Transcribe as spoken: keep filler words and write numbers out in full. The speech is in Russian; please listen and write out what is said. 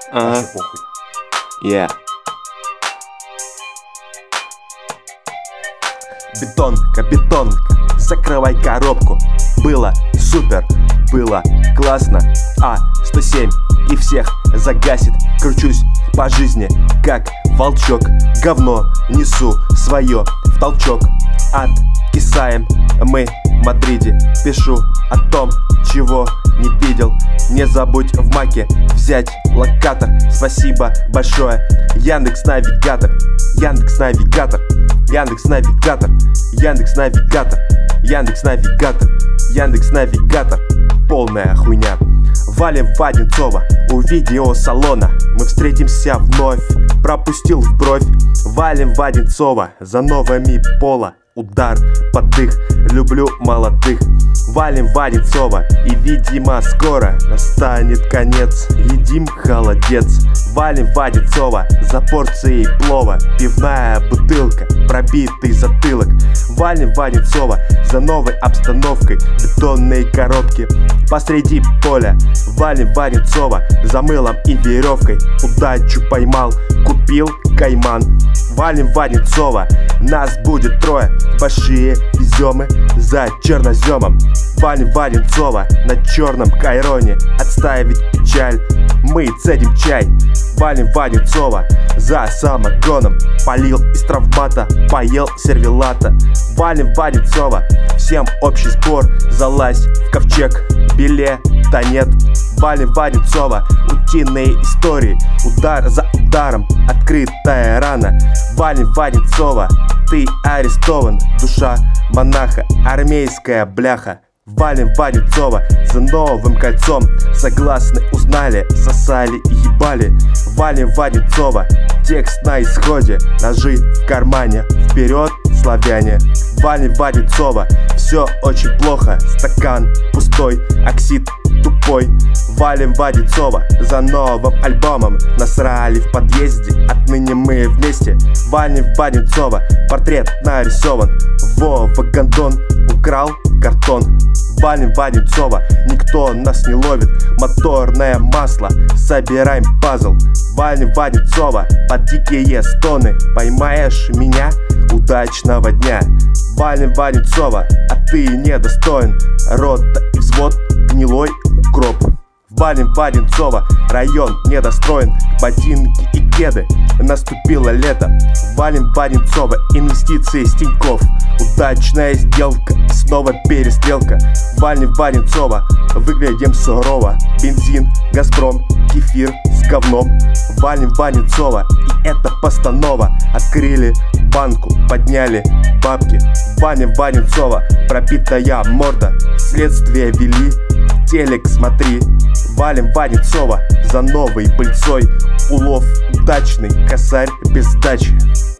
Ага. Вообще похуй. Yeah. Бетонка, бетонка, закрывай коробку. Было супер, было классно. А сто семь и всех загасит. Кручусь по жизни, как волчок. Говно несу свое в толчок. Откисаем мы в Мадриде. Пишу о том, чего не видел. Не забудь в маке взять локатор. Спасибо большое, Яндекс.Навигатор. Яндекс.Навигатор. Яндекс.Навигатор. Яндекс.Навигатор. Яндекс.Навигатор. Яндекс.Навигатор. Полная хуйня. Валим в Одинцово у видеосалона. Мы встретимся вновь. Пропустил в бровь. Валим в Одинцово за новыми пола. Удар под дых, люблю молодых. Валим в Одинцово, и видимо скоро настанет конец. Едим холодец. Валим в Одинцово за порцией плова. Пивная бутылка, пробитый затылок. Валим в Одинцово за новой обстановкой. Бетонные коробки посреди поля. Валим в Одинцово за мылом и веревкой. Удачу поймал, купил кайман. Валим в Одинцово, нас будет трое. Большие веземы за черноземом. Валим в Одинцово на черном кайроне. Отставить печаль, мы цедим чай. Валим в Одинцово за самогоном. Полил из травмата, поел сервелата. Валим в Одинцово, всем общий сбор. Залазь в ковчег, билета нет. Валим в Одинцово, утиные истории. Удар за ударом, открытая рана. Валим в Одинцово, ты арестован. Душа монаха, армейская бляха. Валим в Одинцово за новым кольцом. Согласны, узнали, сосали и ебали. Валим в Одинцово, текст на исходе. Ножи в кармане, вперед, славяне. Валим в Одинцово, все очень плохо. Стакан пустой, оксид тупой. Валим в Одинцово за новым альбомом. Насрали в подъезде, отныне мы вместе. Валим в Одинцово, портрет нарисован. Вова Гондон украл картон. Валим в Одинцово, никто нас не ловит. Моторное масло, собираем пазл. Валим в Одинцово под дикие стоны. Поймаешь меня, удачного дня. Валим в Одинцово, а ты недостоин. Рота и взвод, гнилой укроп. Валим в Одинцово, район недостроен. Ботинки и кеды, наступило лето. Валим в Одинцово, инвестиции с Тинькофф. Удачная сделка, снова перестрелка. Валим в Одинцово, выглядим сурово. Бензин, Газпром, кефир с говном. Валим в Одинцово, и это постанова. Открыли банку, подняли бабки. Валим в Одинцово, пропитая морда. Следствие вели, телек смотри. Валим в Одинцово за новой пыльцой. Улов удачный, косарь без сдачи.